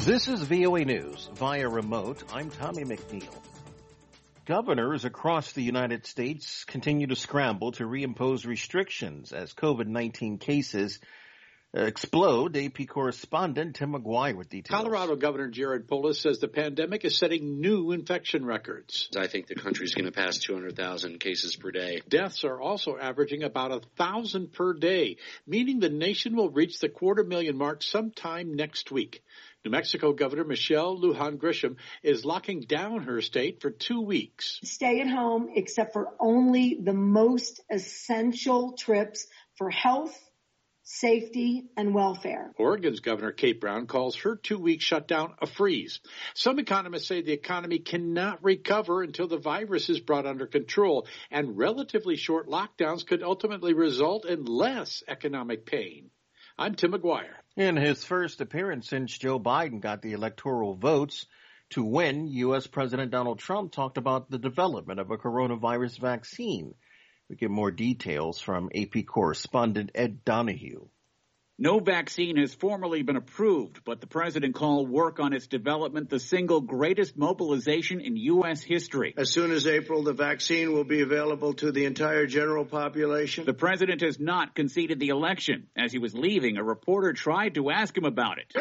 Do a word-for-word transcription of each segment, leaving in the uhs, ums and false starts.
This is V O A News via remote. I'm Tommy McNeil. Governors across the United States continue to scramble to reimpose restrictions as COVID nineteen cases explode. A P correspondent Tim McGuire with details. Colorado Governor Jared Polis says the pandemic is setting new infection records. I think the country's going to pass two hundred thousand cases per day. Deaths are also averaging about one thousand per day, meaning the nation will reach the quarter million mark sometime next week. New Mexico Governor Michelle Lujan Grisham is locking down her state for two weeks. Stay at home except for only the most essential trips for health, safety, and welfare. Oregon's Governor Kate Brown calls her two-week shutdown a freeze. Some economists say the economy cannot recover until the virus is brought under control, and relatively short lockdowns could ultimately result in less economic pain. I'm Tim McGuire. In his first appearance since Joe Biden got the electoral votes to win, U S. President Donald Trump talked about the development of a coronavirus vaccine. We get more details from A P correspondent Ed Donahue. No vaccine has formally been approved, but the president called work on its development the single greatest mobilization in U S history. As soon as April, the vaccine will be available to the entire general population. The president has not conceded the election. As he was leaving, a reporter tried to ask him about it.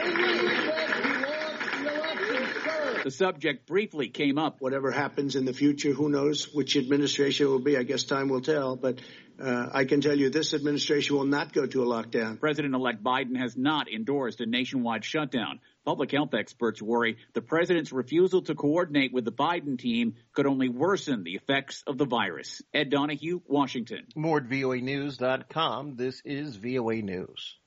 The subject briefly came up. Whatever happens in the future, who knows which administration it will be? I guess time will tell. But uh, I can tell you this administration will not go to a lockdown. President-elect Biden has not endorsed a nationwide shutdown. Public health experts worry the president's refusal to coordinate with the Biden team could only worsen the effects of the virus. Ed Donahue, Washington. More at V O A news dot com. This is V O A News.